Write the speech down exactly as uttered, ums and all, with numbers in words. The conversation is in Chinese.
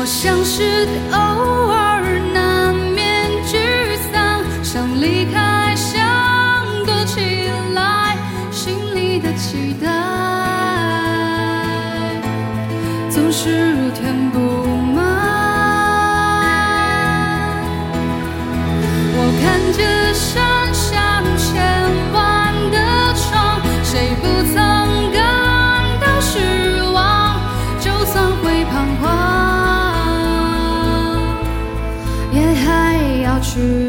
像是偶尔难免沮丧，想离开，想躲起来，心里的期待总是如填不满。我看着山上千万的窗，谁不曾感到失望？就算会彷徨，也还要去